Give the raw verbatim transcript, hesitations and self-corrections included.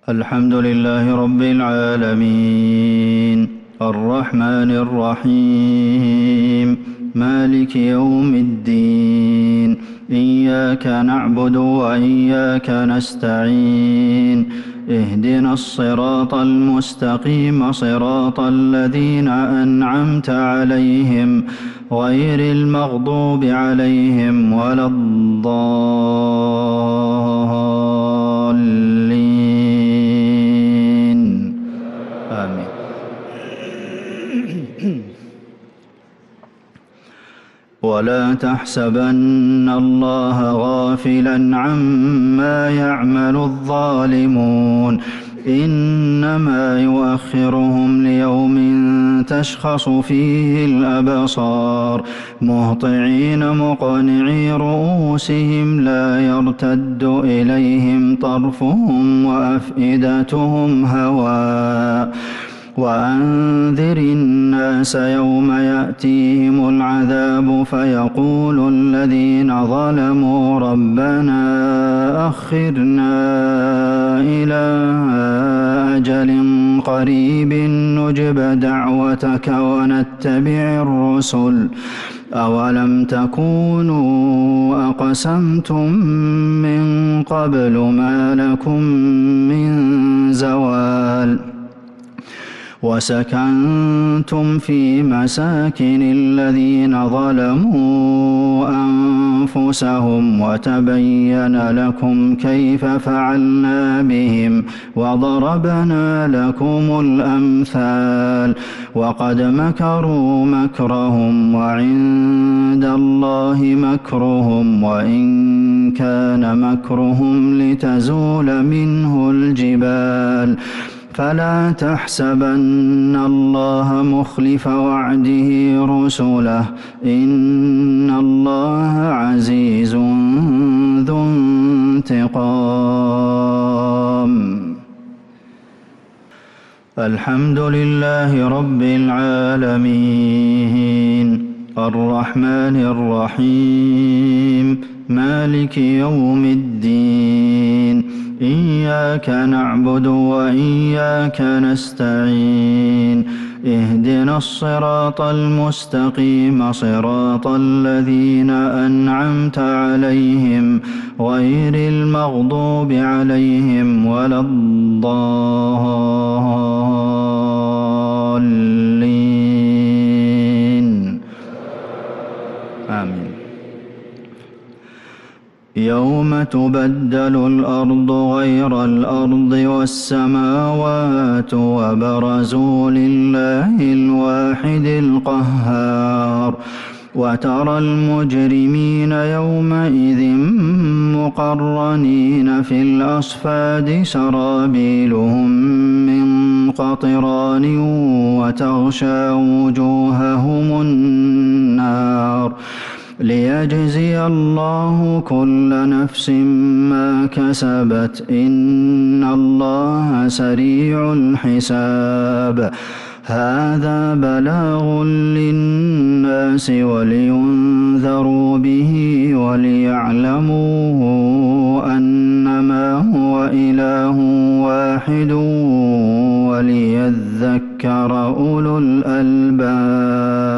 الحمد لله رب العالمين الرحمن الرحيم مالك يوم الدين إياك نعبد وإياك نستعين اهدنا الصراط المستقيم صراط الذين أنعمت عليهم غير المغضوب عليهم ولا الضالين آمين. ولا تحسبن الله غافلا عما يعمل الظالمون إنما يؤخرهم ليوم تشخص فيه الأبصار مهطعين مقنعي رؤوسهم لا يرتد إليهم طرفهم وأفئدتهم هواء وأنذر الناس يوم يأتيهم العذاب فيقول الذين ظلموا ربنا أخرنا إلى أجل قريب نجب دعوتك ونتبع الرسل أولم تكونوا أقسمتم من قبل ما لكم من زوال وسكنتم في مساكن الذين ظلموا أنفسهم وتبين لكم كيف فعلنا بهم وضربنا لكم الأمثال وقد مكروا مكرهم وعند الله مكرهم وإن كان مكرهم لتزول منه الجبال فلا تحسبن الله مخلف وعده رسله إن الله عزيز ذو انتقام. الحمد لله رب العالمين الرحمن الرحيم مالك يوم الدين إياك نعبد وإياك نستعين اهدنا الصراط المستقيم صراط الذين أنعمت عليهم غير المغضوب عليهم ولا الضالين آمين. يوم تبدل الأرض غير الأرض والسماوات وبرزوا لله الواحد القهار وترى المجرمين يومئذ مقرنين في الأصفاد سرابيلهم من قطران وتغشى وجوههم النار ليجزي الله كل نفس ما كسبت إن الله سريع الحساب. هذا بلاغ للناس ولينذروا به وليعلموا أنما هو إله واحد وليذكر أولو الألباب.